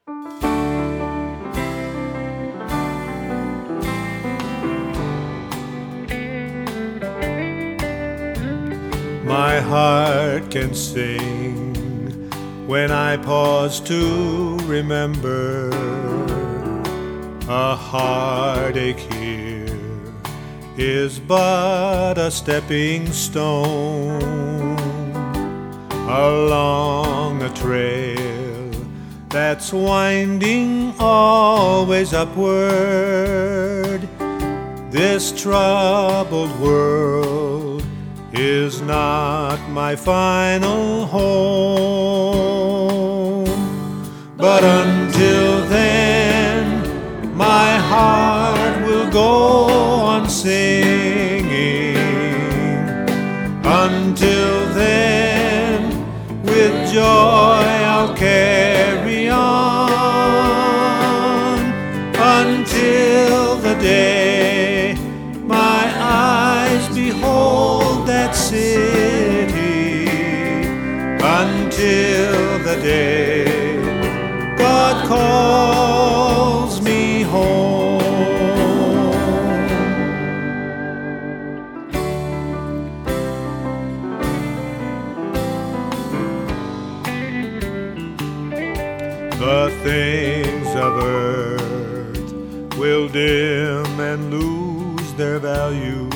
My heart can sing when I pause to remember. A heartache here is but a stepping stone along a trail that's winding always upward. This troubled world is not my final home, but until then my heart will go on singing. Until then, with joy I'll carry on, until the day my eyes behold that city, until the day God calls me home. The things of earth will dim and lose their value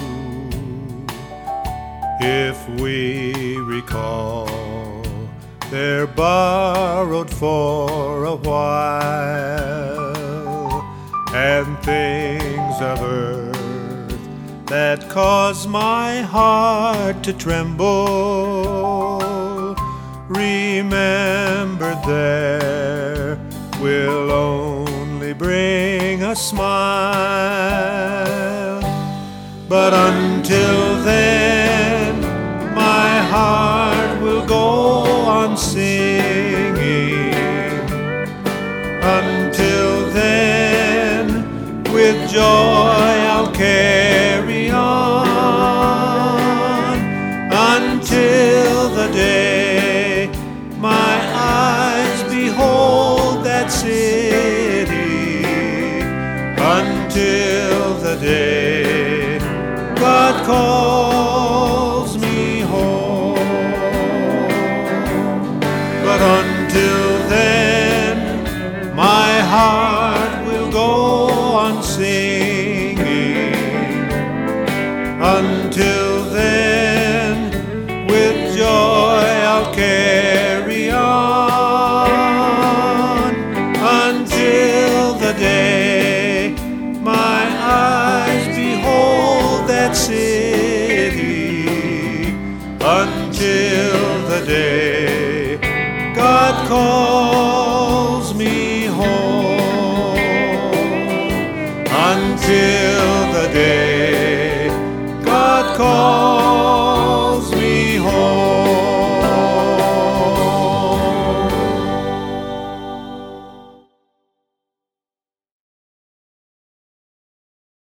if we recall they're borrowed for a while, and things of earth that cause my heart to tremble, remembered there will only bring a smile. But until then my heart will go on singing. Until then with joy I'll carry on, until the day my eyes behold that city, until the day God calls me home. But until then my heart will go on singing. Until then with joy I'll carry on, until the day my eyes behold that city, until the day God calls me home. Until